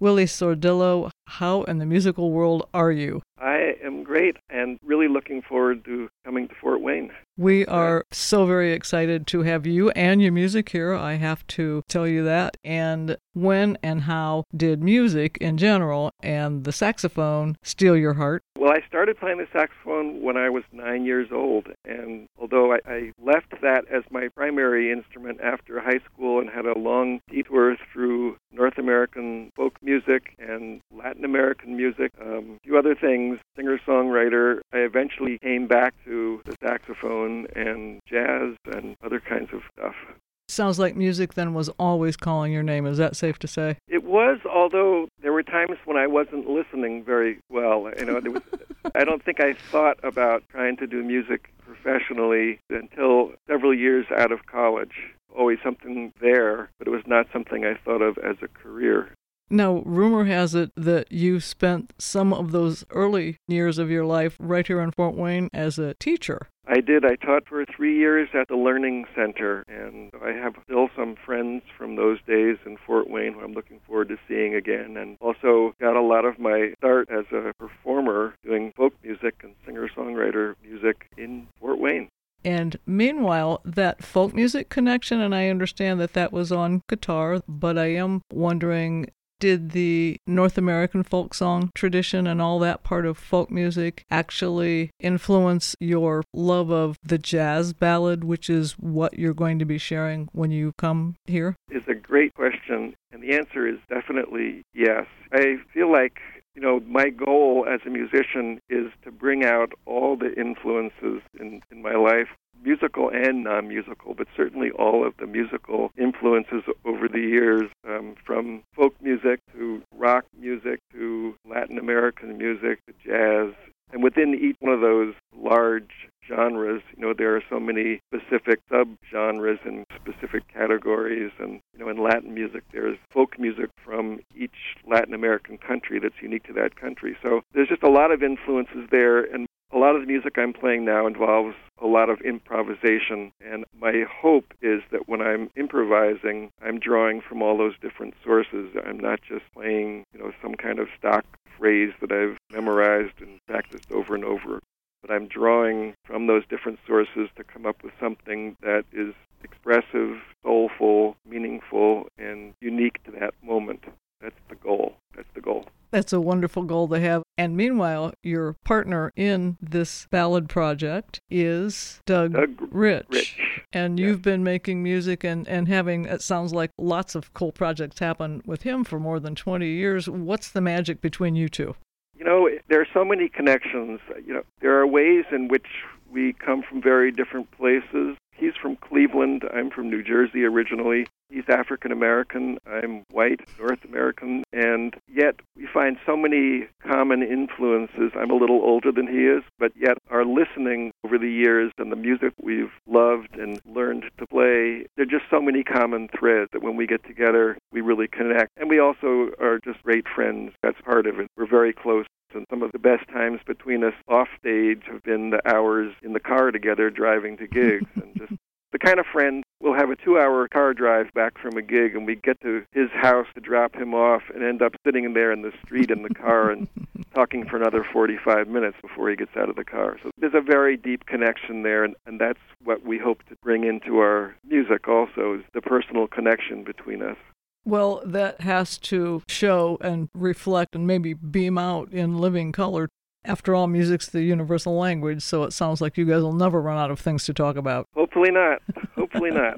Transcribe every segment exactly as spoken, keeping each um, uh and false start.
Willie Sordillo, how in the musical world are you? I am great and really looking forward to coming to Fort Wayne. We are so very excited to have you and your music here. I have to tell you that. And when and how did music in general and the saxophone steal your heart? Well, I started playing the saxophone when I was nine years old, and although I, I left that as my primary instrument after high school and had a long detour through North American folk music and Latin American music, um, a few other things, singer-songwriter, I eventually came back to the saxophone and jazz and other kinds of stuff. Sounds like music then was always calling your name. Is that safe to say? It was, although there were times when I wasn't listening very well. You know, there was, I don't think I thought about trying to do music professionally until several years out of college. Always something there, but it was not something I thought of as a career. Now, rumor has it that you spent some of those early years of your life right here in Fort Wayne as a teacher. I did. I taught for three years at the Learning Center, and I have still some friends from those days in Fort Wayne who I'm looking forward to seeing again, and also got a lot of my start as a performer doing folk music and singer-songwriter music in Fort Wayne. And meanwhile, that folk music connection, and I understand that that was on guitar, but I am wondering, did the North American folk song tradition and all that part of folk music actually influence your love of the jazz ballad, which is what you're going to be sharing when you come here? It's a great question, and the answer is definitely yes. I feel like, you know, my goal as a musician is to bring out all the influences in, in my life, musical and non-musical, but certainly all of the musical influences over the years, um, from folk music to rock music to Latin American music to jazz. And within each one of those large genres, you know, there are so many specific sub-genres and specific categories. And, you know, in Latin music, there's folk music from each Latin American country that's unique to that country. So there's just a lot of influences there, and a lot of the music I'm playing now involves a lot of improvisation, and my hope is that when I'm improvising, I'm drawing from all those different sources. I'm not just playing, you know, some kind of stock phrase that I've memorized and practiced over and over, but I'm drawing from those different sources to come up with something that is expressive, soulful, meaningful, and unique to that moment. That's the goal. That's the goal. That's a wonderful goal to have. And meanwhile, your partner in this ballad project is Doug, Doug Rich. Rich. And Yeah. you've been making music and, and having, it sounds like, lots of cool projects happen with him for more than twenty years. What's the magic between you two? You know, there are so many connections. You know, there are ways in which we come from very different places. He's from Cleveland. I'm from New Jersey originally. He's African American. I'm white, North American. And yet we find so many common influences. I'm a little older than he is, but yet our listening over the years and the music we've loved and learned to play, there are just so many common threads that when we get together, we really connect. And we also are just great friends. That's part of it. We're very close. And some of the best times between us off stage have been the hours in the car together driving to gigs. And just the kind of friend, we'll have a two-hour car drive back from a gig, and we get to his house to drop him off and end up sitting there in the street in the car and talking for another forty-five minutes before he gets out of the car. So there's a very deep connection there, and, and that's what we hope to bring into our music also, is the personal connection between us. Well, that has to show and reflect and maybe beam out in living color. After all, music's the universal language, so it sounds like you guys will never run out of things to talk about. Hopefully not. Hopefully not.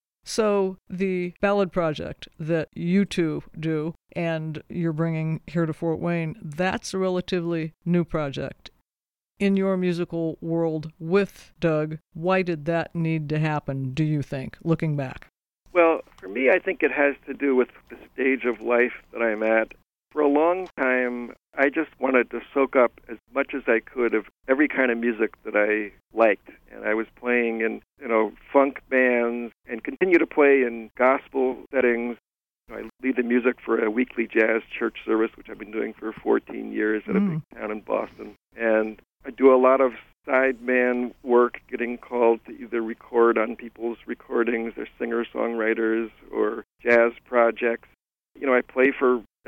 So the ballad project that you two do and you're bringing here to Fort Wayne, that's a relatively new project. In your musical world with Doug, why did that need to happen, do you think, looking back? Well, for me, I think it has to do with the stage of life that I'm at. For a long time, I just wanted to soak up as much as I could of every kind of music that I liked. And I was playing in, you know, funk bands and continue to play in gospel settings. You know, I lead the music for a weekly jazz church service, which I've been doing for fourteen years at a Mm. big town in Boston. And I do a lot of sideman work, getting called to either record on people's recordings, or singer-songwriters, or jazz projects. You know, I play for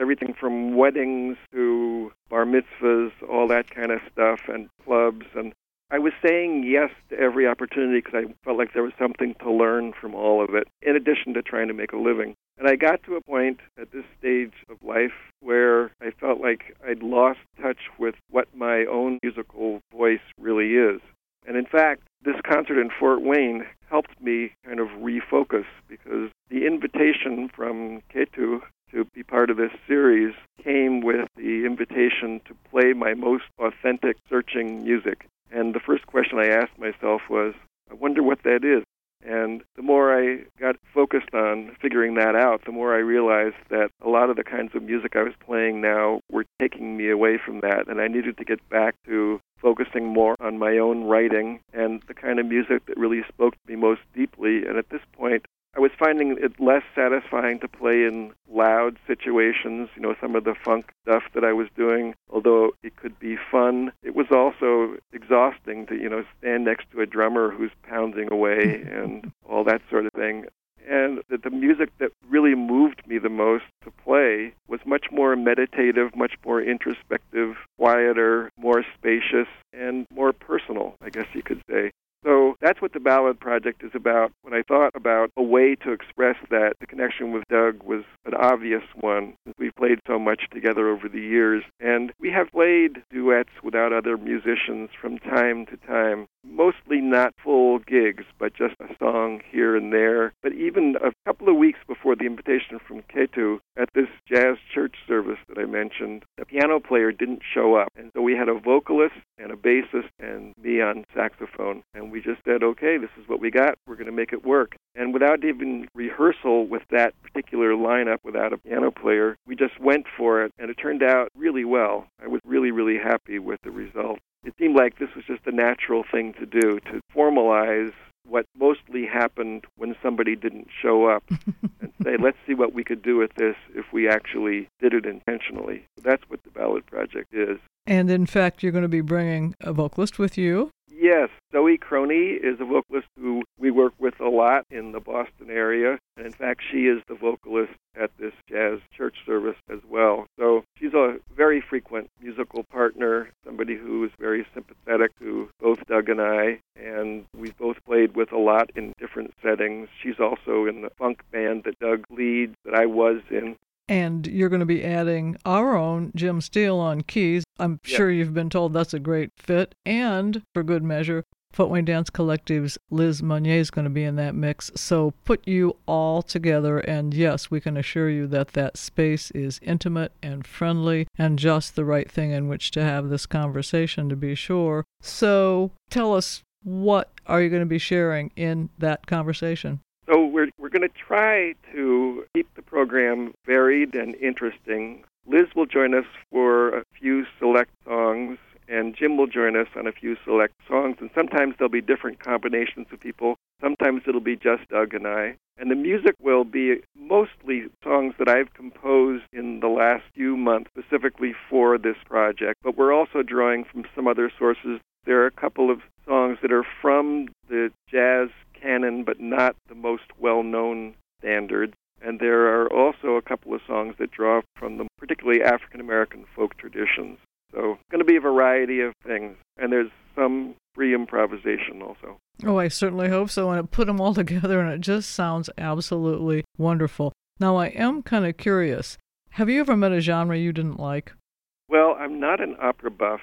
everything from weddings to bar mitzvahs, all that kind of stuff, and clubs. And I was saying yes to every opportunity because I felt like there was something to learn from all of it, in addition to trying to make a living. And I got to a point at this stage of life where I felt like I'd lost touch with what my own musical voice really is. And in fact, this concert in Fort Wayne helped me kind of refocus, because the invitation from Ketu to be part of this series came with the invitation to play my most authentic, searching music. And the first question I asked myself was, I wonder what that is. And the more I got focused on figuring that out, the more I realized that a lot of the kinds of music I was playing now were taking me away from that, and I needed to get back to focusing more on my own writing and the kind of music that really spoke to me most deeply. And at this point, I was finding it less satisfying to play in loud situations, you know, some of the funk stuff that I was doing. Although it could be fun, it was also exhausting to, you know, stand next to a drummer who's pounding away and all that sort of thing. And that the music that really moved me the most to play was much more meditative, much more introspective, quieter, more spacious, and more personal, I guess you could say. So that's what the Ballad Project is about. When I thought about a way to express that, the connection with Doug was an obvious one, since we've played so much together over the years. And we have played duets without other musicians from time to time, mostly not full gigs, but just a song here and there. But even a couple of weeks before the invitation from Ketu, at this jazz church service that I mentioned, the piano player didn't show up. And so we had a vocalist and a bassist and me on saxophone. And we just said, okay, this is what we got. We're going to make it work. And without even rehearsal with that particular lineup, without a piano player, we just went for it. And it turned out really well. I was really, really happy with the result. It seemed like this was just a natural thing to do, to formalize what mostly happened when somebody didn't show up and say, let's see what we could do with this if we actually did it intentionally. So that's what the Ballad Project is. And in fact, you're going to be bringing a vocalist with you. Yes, Zoe Croney is a vocalist who we work with a lot in the Boston area. And in fact, she is the vocalist at this jazz church service as well. So she's a very frequent musical partner, somebody who is very sympathetic to both Doug and I, and we've both played with a lot in different settings. She's also in the funk band that Doug leads, that I was in. And you're going to be adding our own Jim Steele on keys. I'm Yes. sure you've been told that's a great fit. And for good measure, Fort Wayne Dance Collective's Liz Monnier is going to be in that mix. So put you all together. And yes, we can assure you that that space is intimate and friendly and just the right thing in which to have this conversation, to be sure. So tell us, what are you going to be sharing in that conversation? So we're we're going to try to keep the program varied and interesting. Liz will join us for a few select songs, and Jim will join us on a few select songs. And sometimes there'll be different combinations of people. Sometimes it'll be just Doug and I. And the music will be mostly songs that I've composed in the last few months, specifically for this project. But we're also drawing from some other sources. There are a couple of songs that are from the jazz canon, but not the most well-known standards. And there are also a couple of songs that draw from the particularly African-American folk traditions. So it's going to be a variety of things. And there's some free improvisation also. Oh, I certainly hope so. And I put them all together, and it just sounds absolutely wonderful. Now, I am kind of curious. Have you ever met a genre you didn't like? Well, I'm not an opera buff.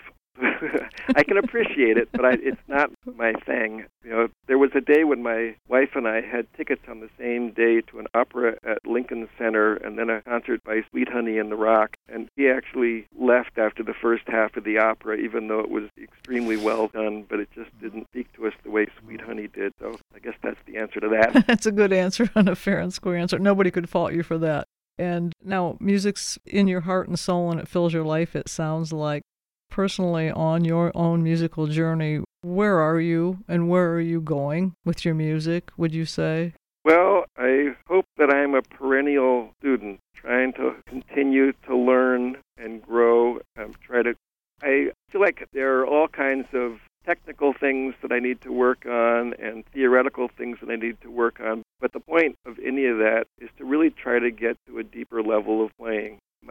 I can appreciate it, but I, it's not my thing. You know, there was a day when my wife and I had tickets on the same day to an opera at Lincoln Center and then a concert by Sweet Honey and the Rock. And he actually left after the first half of the opera, even though it was extremely well done, but it just didn't speak to us the way Sweet Honey did. So I guess that's the answer to that. That's a good answer and a fair and square answer. Nobody could fault you for that. And now, music's in your heart and soul, and it fills your life, it sounds like. Personally, on your own musical journey, where are you and where are you going with your music, would you say? Well, I hope that I'm a perennial student, trying to continue to learn and grow. I'm trying to. I feel like there are all kinds of technical things that I need to work on and theoretical things that I need to work on. But the point of any of that is to really try to get to a deeper level of playing. My real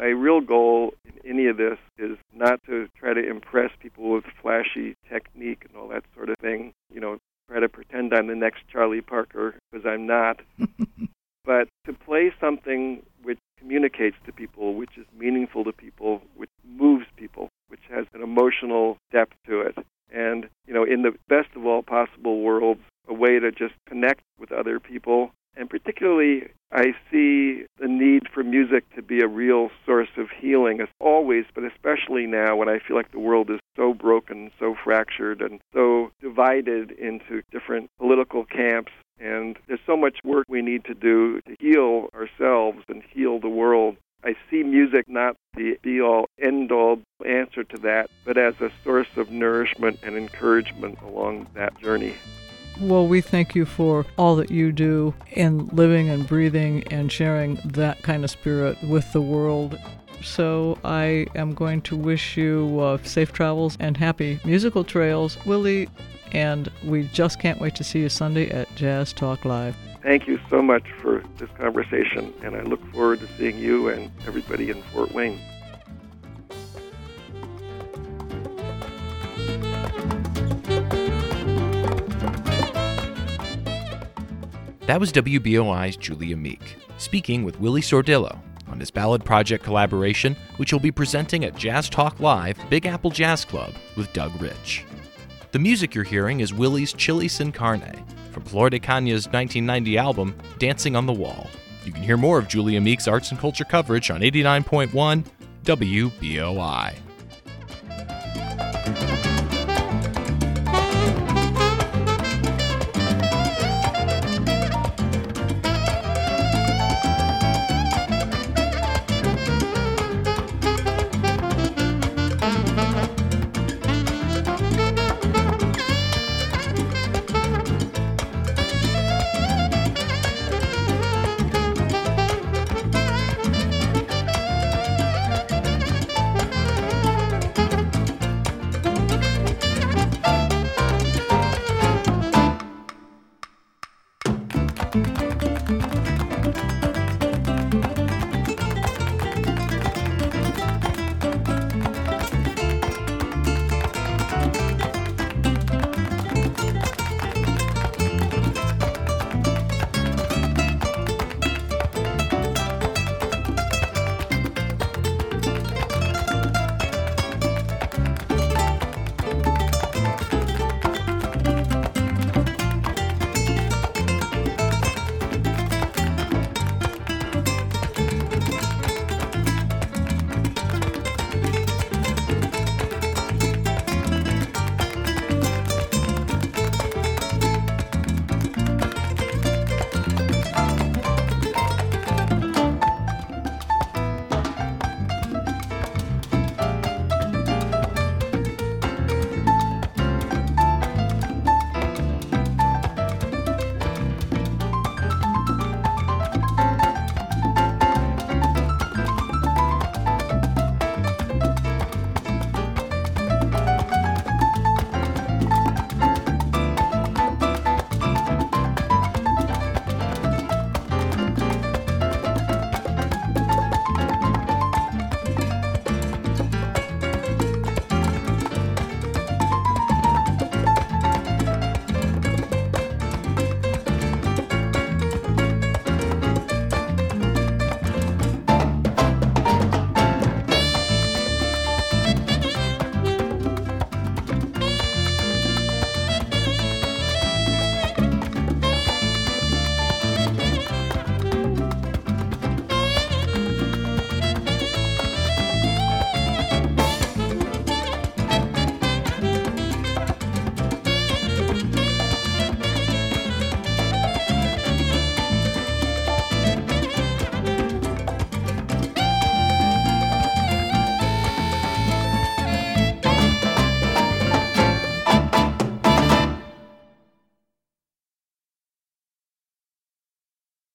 goal in any of this is not to try to impress people with flashy technique and all that sort of thing, you know, try to pretend I'm the next Charlie Parker, because I'm not, but to play something which communicates to people, which is meaningful to people, which moves people, which has an emotional depth to it. And, you know, in the best of all possible worlds, a way to just connect with other people. And particularly, I see the need for music to be a real source of healing, as always, but especially now when I feel like the world is so broken, so fractured, and so divided into different political camps. And there's so much work we need to do to heal ourselves and heal the world. I see music not the be-all, end-all answer to that, but as a source of nourishment and encouragement along that journey. Well, we thank you for all that you do in living and breathing and sharing that kind of spirit with the world. So I am going to wish you uh, safe travels and happy musical trails, Willie, and we just can't wait to see you Sunday at Jazz Talk Live. Thank you so much for this conversation, and I look forward to seeing you and everybody in Fort Wayne. That was W B O I's Julia Meek, speaking with Willie Sordillo on his Ballad Project collaboration, which he'll be presenting at Jazz Talk Live, Big Apple Jazz Club with Doug Rich. The music you're hearing is Willie's Chili Sin Carne from Flor de Caña's nineteen ninety album, Dancing on the Wall. You can hear more of Julia Meek's arts and culture coverage on eighty-nine point one W B O I.